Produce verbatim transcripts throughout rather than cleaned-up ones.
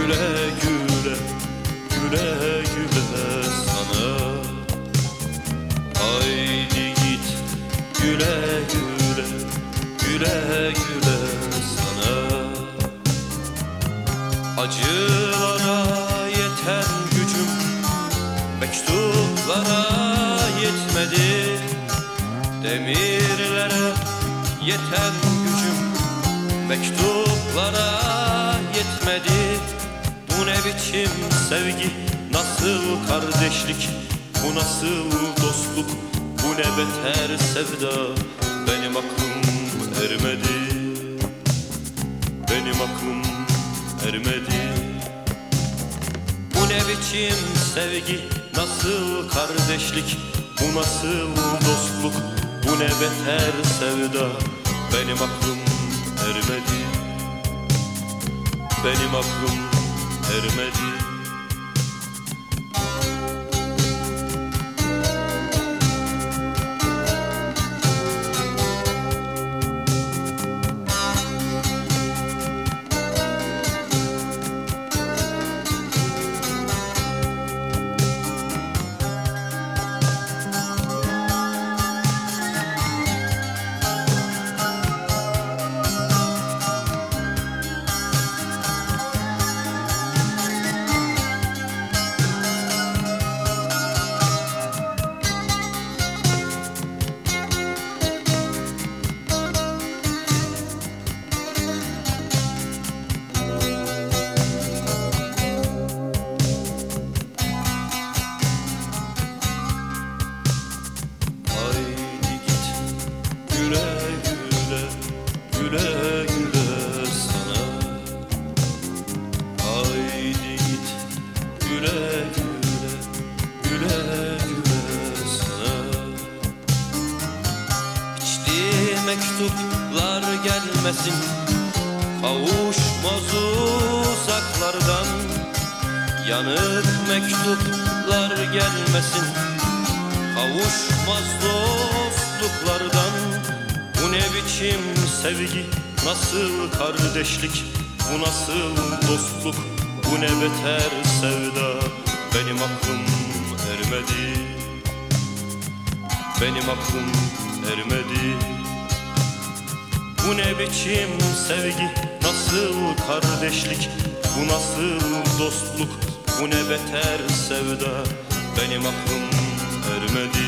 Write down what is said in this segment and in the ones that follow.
güle güle, güle güle sana. Haydi git güle güle, güle güle sana. Acılara yeten gücüm mektuplara yetmedi. Demirlere yeten gücüm mektuplara yetmedi. Bu ne biçim sevgi, nasıl kardeşlik, bu nasıl dostluk, bu ne beter sevda. Benim aklım ermedi, benim aklım ermedi. Bu ne biçim sevgi, nasıl kardeşlik, bu nasıl dostluk, bu ne beter sevda. Benim aklım ermedi, benim aklım ermedi. Güle güle sana. Haydi git güle güle, güle güle sana. İçtiği mektuplar gelmesin, kavuşmaz uzaklardan. Yanık mektuplar gelmesin, kavuşmaz dostluklardan. Bu ne biçim sevgi, nasıl kardeşlik, bu nasıl dostluk, bu ne beter sevda. Benim aklım ermedi, benim aklım ermedi. Bu ne biçim sevgi, nasıl kardeşlik, bu nasıl dostluk, bu ne beter sevda. Benim aklım ermedi,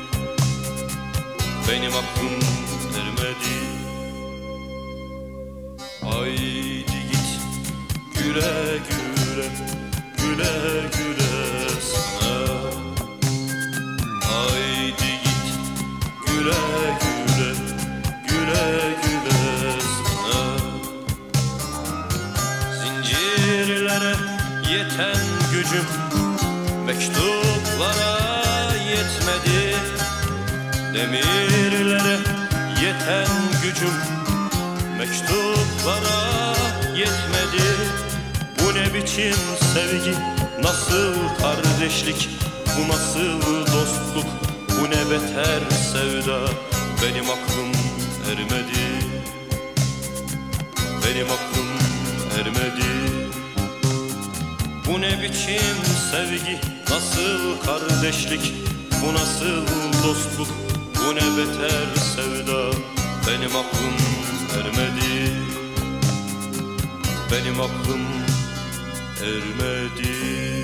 benim aklım ermedi. Haydi git güle güle, güle güle sana. Haydi git güle güle, güle güle sana. Zincirlere yeten gücüm mektuplara yetmedi. Demirlere yeten gücüm mektuplara yetmedi. Bu ne biçim sevgi, nasıl kardeşlik, bu nasıl dostluk, bu ne beter sevda. Benim aklım ermedi, benim aklım ermedi. Bu ne biçim sevgi, nasıl kardeşlik, bu nasıl dostluk, bu ne beter sevda. Benim aklım ermedi, benim aklım ermedi.